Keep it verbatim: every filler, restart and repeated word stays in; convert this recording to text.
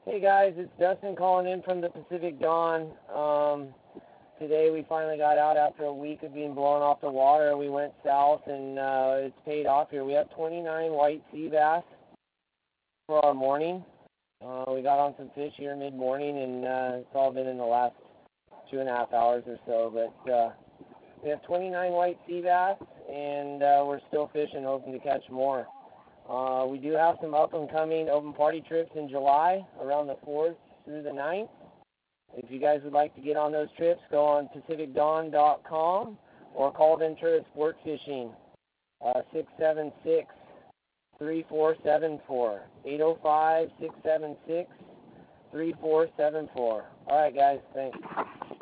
Hey guys, it's Dustin calling in from the Pacific Dawn. Um, today we finally got out after a week of being blown off the water. We went south and uh, it's paid off here. We have twenty-nine white sea bass for our morning. Uh, we got on some fish here mid-morning, and uh, it's all been in the last two and a half hours or so. But uh, we have twenty-nine white sea bass, and uh, we're still fishing, hoping to catch more. Uh, we do have some up-and-coming open party trips in July, around the fourth through the ninth. If you guys would like to get on those trips, go on pacific dawn dot com or call Ventura Sport Fishing, uh, six seven six, three four seven four, eight oh five, six seven six, three four seven four. All right, guys, thanks.